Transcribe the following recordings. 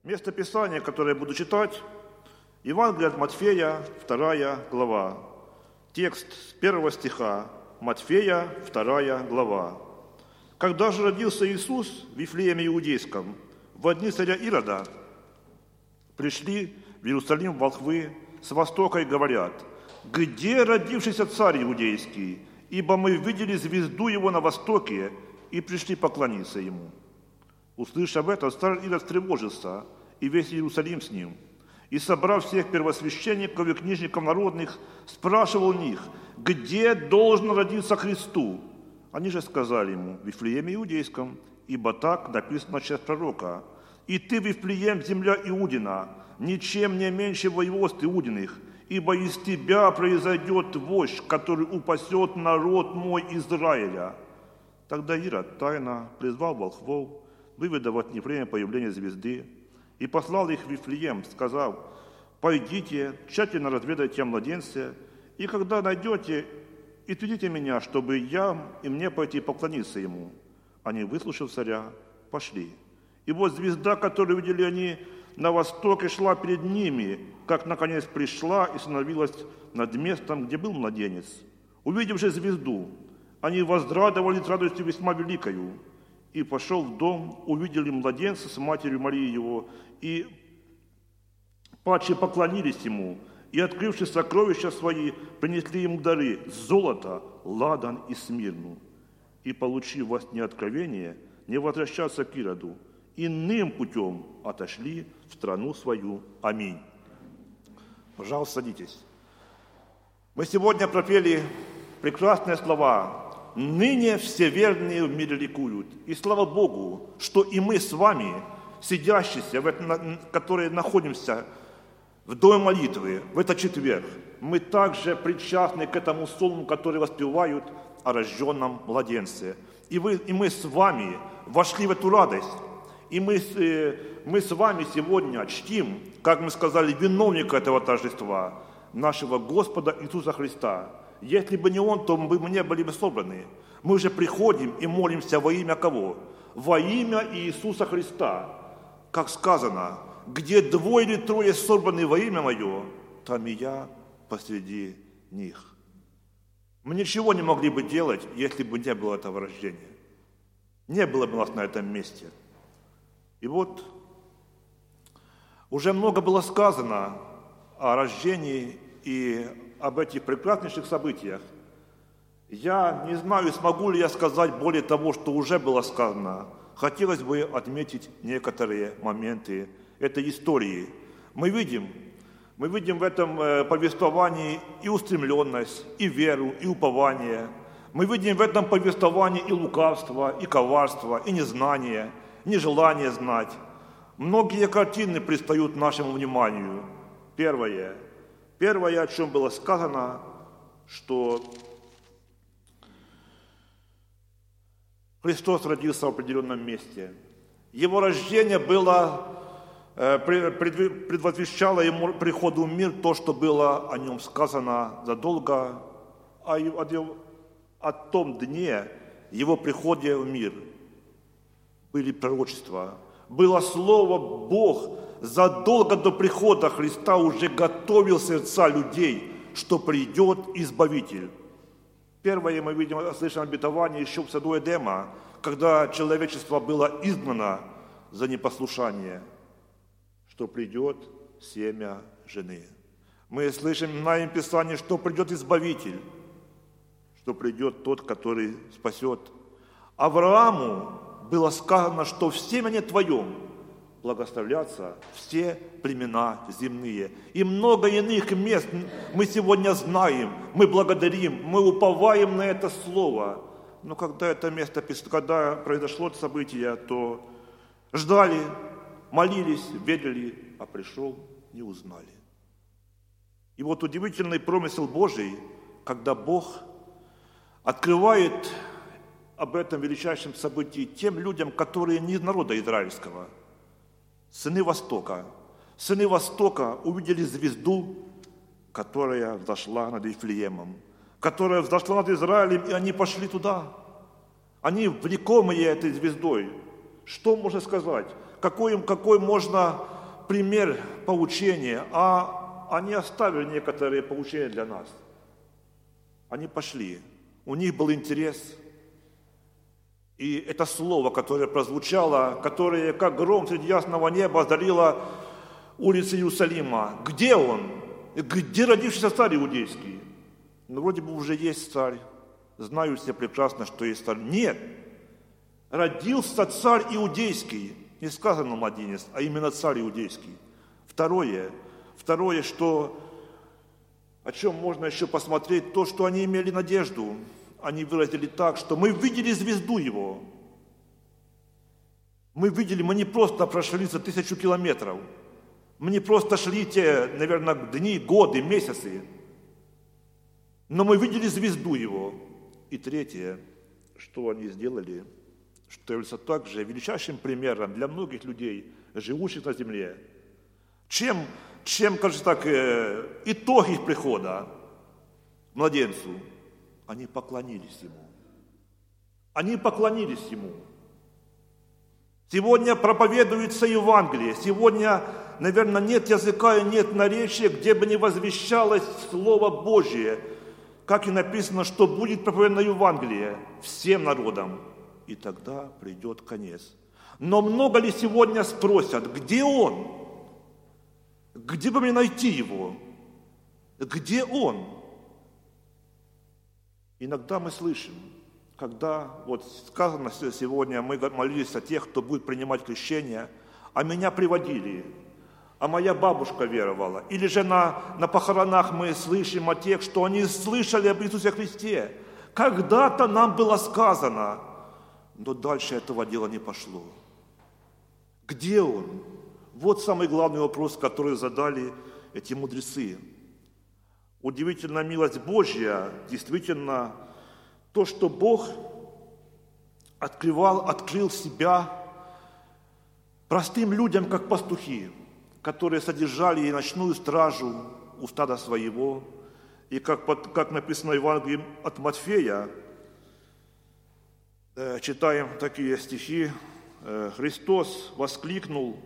Место Писания, которое я буду читать, Евангелие от Матфея, 2 глава. Текст с 1 стиха, Матфея, 2 глава. «Когда же родился Иисус в Вифлееме Иудейском, в дни царя Ирода, пришли в Иерусалим волхвы с востока и говорят: где родившийся царь иудейский? Ибо мы видели звезду его на востоке и пришли поклониться ему». Услышав это, царь Ирод встревожился, и весь Иерусалим с ним. И, собрав всех первосвященников и книжников народных, спрашивал у них, где должен родиться Христу. Они же сказали ему: в Вифлееме Иудейском, ибо так написано через пророка: «И ты, Вифлеем, земля Иудина, ничем не меньше воеводств Иудиных, ибо из тебя произойдет вождь, который упасет народ мой Израиля». Тогда Ирод тайно призвал волхвов, выведав от Вифлеема появление звезды, и послал их в Вифлеем, сказав: «Пойдите, тщательно разведайте о младенце, и когда найдете, отведите меня, чтобы я и мне пойти поклониться ему». Они, выслушав царя, пошли. И вот звезда, которую видели они на востоке, шла перед ними, как наконец пришла и становилась над местом, где был младенец. Увидев же звезду, они возрадовались с радостью весьма великою. И пошел в дом, увидели младенца с матерью Марии его, и падшие поклонились ему, и, открывши сокровища свои, принесли ему дары: золото, ладан и смирну. И, получив во сне откровение, не возвращаться к Ироду, иным путем отошли в страну свою. Аминь. Пожалуйста, садитесь. Мы сегодня пропели прекрасные слова: «Ныне все верные в мире ликуют». И слава Богу, что и мы с вами, сидящиеся, которые находимся в доме молитвы в этот четверг, мы также причастны к этому псалму, который воспевают о рожденном младенце. И мы с вами вошли в эту радость. И мы с вами сегодня чтим, как мы сказали, виновника этого торжества, нашего Господа Иисуса Христа. Если бы не Он, то мы бы не были бы собраны. Мы же приходим и молимся во имя кого? Во имя Иисуса Христа. Как сказано: где двое или трое собраны во имя Мое, там и я посреди них. Мы ничего не могли бы делать, если бы не было этого рождения. Не было бы нас на этом месте. И вот уже много было сказано о рождении и об этих прекраснейших событиях. Я не знаю, смогу ли я сказать более того, что уже было сказано. Хотелось бы отметить некоторые моменты этой истории. Мы видим в этом повествовании и устремленность, и веру, и упование. Мы видим в этом повествовании и лукавство, и коварство, и незнание, нежелание знать. Многие картины предстают нашему вниманию. Первое, о чем было сказано, что Христос родился в определенном месте. Его рождение предвозвещало ему приходу в мир то, что было о нем сказано задолго, о том дне его прихода в мир. Были пророчества, было слово. Бог задолго до прихода Христа уже готовил сердца людей, что придет Избавитель. Первое мы видим, слышим обетование еще в саду Эдема, когда человечество было изгнано за непослушание, что придет семя жены. Мы слышим на им Писании, что придет Избавитель, что придет тот, который спасет. Аврааму было сказано, что в семени твоем благословлятся все племена земные. И много иных мест мы сегодня знаем, мы благодарим, мы уповаем на это слово. Но когда когда произошло это событие, то ждали, молились, верили, а пришел, не узнали. И вот удивительный промысел Божий, когда Бог открывает об этом величайшем событии тем людям, которые не из народа израильского. Сыны Востока увидели звезду, которая взошла над Вифлеемом, которая взошла над Израилем, и они пошли туда. Они влекомые этой звездой. Что можно сказать? Какой можно пример поучения, а они оставили некоторые поучения для нас. Они пошли, у них был интерес. И это слово, которое прозвучало, которое, как гром среди ясного неба, озарило улицы Иерусалима. Где он? Где родившийся царь иудейский? Ну, вроде бы уже есть царь. Знаю все прекрасно, что есть царь. Нет. Родился царь иудейский. Не сказано младенец, а именно царь иудейский. Второе, что, о чем можно еще посмотреть, то, что они имели надежду. Они выразили так, что мы видели звезду его. Мы не просто прошли за 1000 километров. Мы не просто шли те, наверное, дни, годы, месяцы. Но мы видели звезду его. И третье, что они сделали, что является также величайшим примером для многих людей, живущих на земле. Чем кажется так, итог их прихода к младенцу? Они поклонились ему. Они поклонились ему. Сегодня проповедуется Евангелие. Сегодня, наверное, нет языка и нет наречия, где бы не возвещалось Слово Божие. Как и написано, что будет проповедано Евангелие всем народам. И тогда придет конец. Но много ли сегодня спросят, где он? Где бы мне найти его? Где он? Иногда мы слышим, когда, вот сказано сегодня, мы молились о тех, кто будет принимать крещение, а меня приводили, а моя бабушка веровала. Или же на похоронах мы слышим о тех, что они слышали об Иисусе Христе. Когда-то нам было сказано, но дальше этого дела не пошло. Где он? Вот самый главный вопрос, который задали эти мудрецы. Удивительная милость Божья, действительно, то, что Бог открыл себя простым людям, как пастухи, которые содержали и ночную стражу у стада своего. И как написано в Евангелии от Матфея, читаем такие стихи, Христос воскликнул,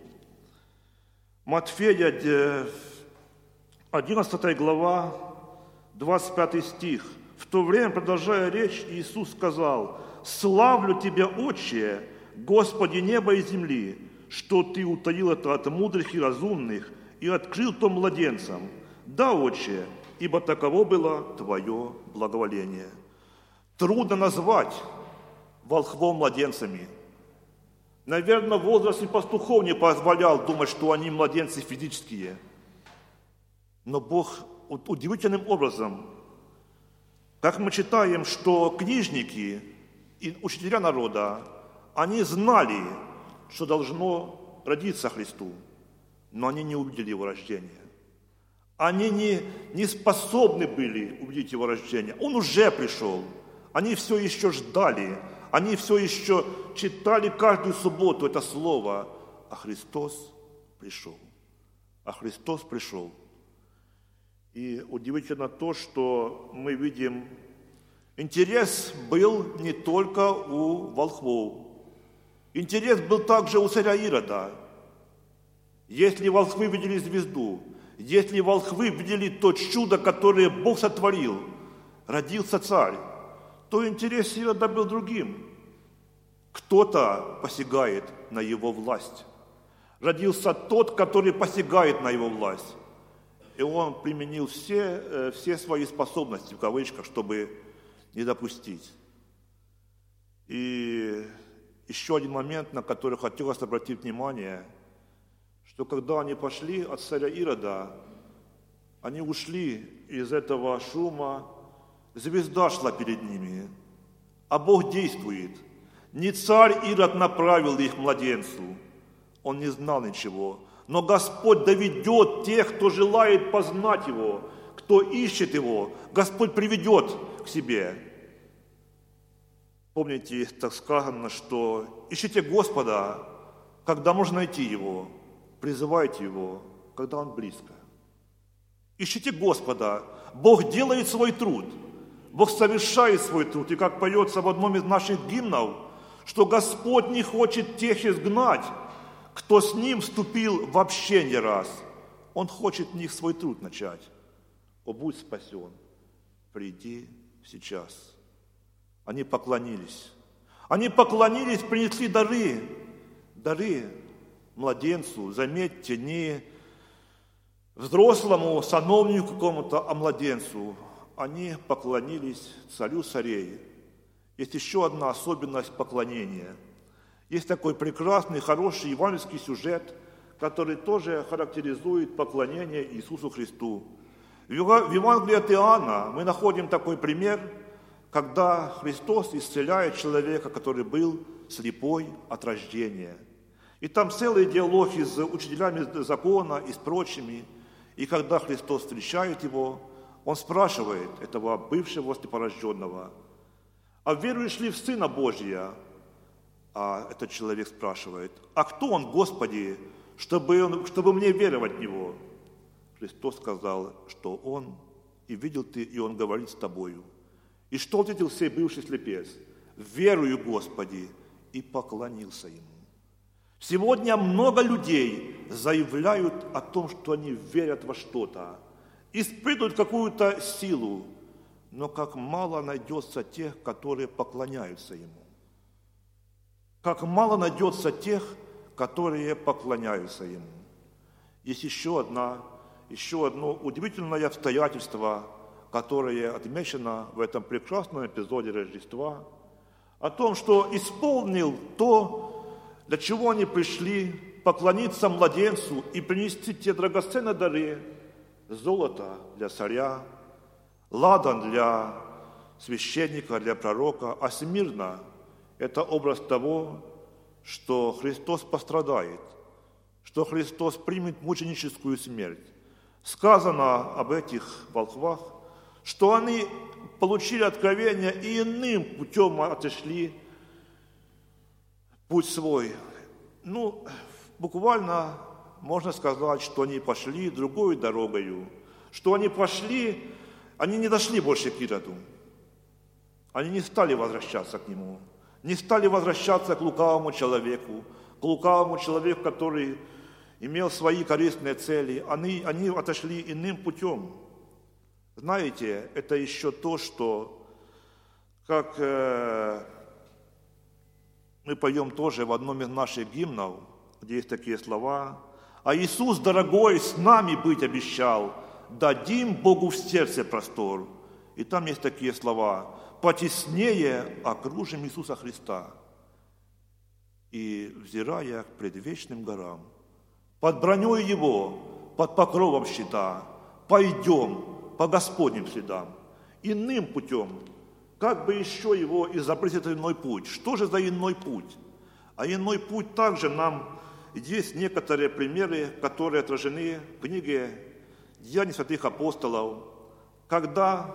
Матфея, 11 глава, 25 стих. В то время, продолжая речь, Иисус сказал, «Славлю Тебя, Отче, Господи неба и земли, что Ты утаил это от мудрых и разумных и открыл то младенцам. Да, Отче, ибо таково было Твое благоволение». Трудно назвать волхвов младенцами. Наверное, возраст и пастухов не позволял думать, что они младенцы физические. Но Бог удивительным образом, как мы читаем, что книжники и учителя народа, они знали, что должно родиться Христу, но они не увидели его рождения. Они не способны были увидеть его рождение. Он уже пришел. Они все еще ждали, они все еще читали каждую субботу это слово, а Христос пришел. А Христос пришел. И удивительно то, что мы видим, интерес был не только у волхвов. Интерес был также у царя Ирода. Если волхвы видели звезду, если волхвы видели то чудо, которое Бог сотворил, родился царь, то интерес Ирода был другим. Кто-то посягает на его власть. Родился тот, который посягает на его власть. И он применил все свои способности, в кавычках, чтобы не допустить. И еще один момент, на который хотелось обратить внимание, что когда они пошли от царя Ирода, они ушли из этого шума, звезда шла перед ними, а Бог действует. Не царь Ирод направил их к младенцу, он не знал ничего. Но Господь доведет тех, кто желает познать Его, кто ищет Его, Господь приведет к себе. Помните, так сказано, что ищите Господа, когда можно найти Его, призывайте Его, когда Он близко. Ищите Господа, Бог делает свой труд, Бог совершает свой труд. И как поется в одном из наших гимнов, что Господь не хочет тех изгнать, кто с ним вступил вообще не раз, он хочет в них свой труд начать. О, будь спасен, приди сейчас. Они поклонились. Они поклонились, принесли дары. Дары младенцу, заметьте, не взрослому сановнику какому-то, а младенцу. Они поклонились царю царей. Есть еще одна особенность поклонения. Есть такой прекрасный, хороший евангельский сюжет, который тоже характеризует поклонение Иисусу Христу. В Евангелии от Иоанна мы находим такой пример, когда Христос исцеляет человека, который был слепой от рождения. И там целый диалог с учителями закона и с прочими. И когда Христос встречает его, он спрашивает этого бывшего слепорожденного: «А веруешь ли в Сына Божия?» А этот человек спрашивает: «А кто он, Господи, чтобы мне веровать в Него?» Христос сказал, что Он, и видел ты, и Он говорит с тобою. И что ответил сей бывший слепец? «Верую, Господи», и поклонился Ему. Сегодня много людей заявляют о том, что они верят во что-то, испытывают какую-то силу, но как мало найдется тех, которые поклоняются Ему. Как мало найдется тех, которые поклоняются Ему. Есть еще одно удивительное обстоятельство, которое отмечено в этом прекрасном эпизоде Рождества, о том, что исполнил то, для чего они пришли, поклониться младенцу и принести те драгоценные дары: золото для царя, ладан для священника, для пророка, а смирно – это образ того, что Христос пострадает, что Христос примет мученическую смерть. Сказано об этих волхвах, что они получили откровение и иным путем отошли путь свой. Буквально можно сказать, что они пошли другой дорогою, что они пошли, они не дошли больше к Ироду. Они не стали возвращаться к нему, не стали возвращаться к лукавому человеку, который имел свои корыстные цели. Они отошли иным путем. Знаете, это еще то, что, как мы поем тоже в одном из наших гимнов, где есть такие слова: «А Иисус, дорогой, с нами быть обещал, дадим Богу в сердце простор». И там есть такие слова: «Потеснее окружим Иисуса Христа, и, взирая к предвечным горам, под броней Его, под покровом щита, пойдем по Господним следам, иным путем, как бы еще его изобрести этот иной путь». Что же за иной путь? А иной путь также нам есть некоторые примеры, которые отражены в книге «Деяний святых апостолов», когда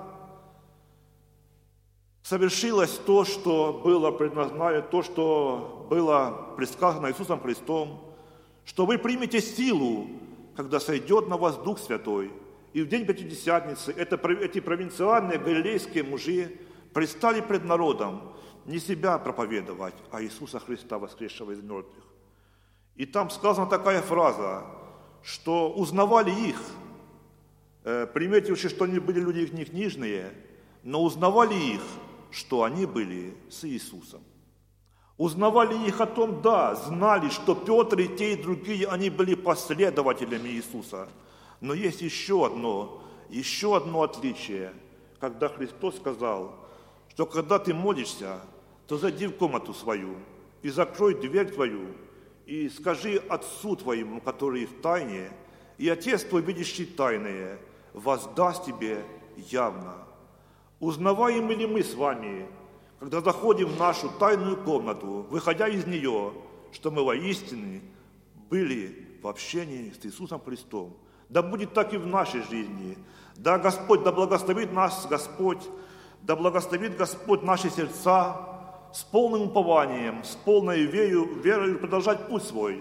совершилось то, что было предназначено, то, что было предсказано Иисусом Христом, что вы примете силу, когда сойдет на вас Дух Святой. И в день Пятидесятницы эти провинциальные галилейские мужи предстали пред народом не себя проповедовать, а Иисуса Христа, воскресшего из мертвых. И там сказана такая фраза, что узнавали их, приметивши, что они были люди не книжные, но узнавали их, что они были с Иисусом. Узнавали их о том, да, знали, что Петр и те, и другие, они были последователями Иисуса. Но есть еще одно отличие, когда Христос сказал, что когда ты молишься, то зайди в комнату свою и закрой дверь твою, и скажи Отцу твоему, который в тайне, и Отец твой, видящий тайное, воздаст тебе явно. Узнаваем ли мы с вами, когда заходим в нашу тайную комнату, выходя из нее, что мы воистину были в общении с Иисусом Христом? Да будет так и в нашей жизни. Да благословит нас Господь, да благословит Господь наши сердца с полным упованием, с полной верой продолжать путь свой.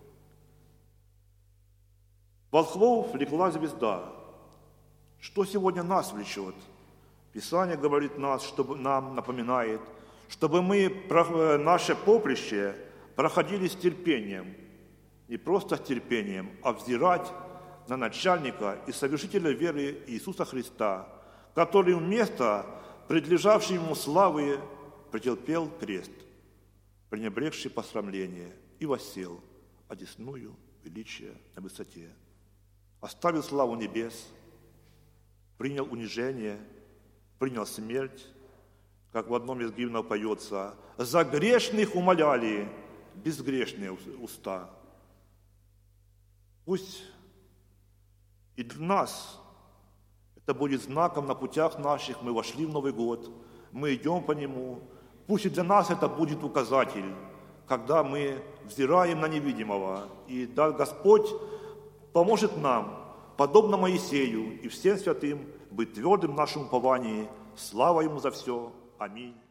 Волхвов влекла звезда. Что сегодня нас влечет? Писание говорит нам напоминает, чтобы мы наше поприще проходили с терпением. не просто с терпением, а взирать на начальника и совершителя веры Иисуса Христа, который вместо предлежавшей ему славы претерпел крест, пренебрегший посрамление, и воссел одесную величия на высоте. Оставил славу небес, принял унижение, принял смерть, как в одном из гимнов поется: «За грешных умоляли безгрешные уста». Пусть и для нас это будет знаком на путях наших. Мы вошли в Новый год, мы идем по нему. Пусть и для нас это будет указатель, когда мы взираем на невидимого. И да, Господь поможет нам, подобно Моисею и всем святым, быть твердым в нашем уповании. Слава Ему за все. Аминь.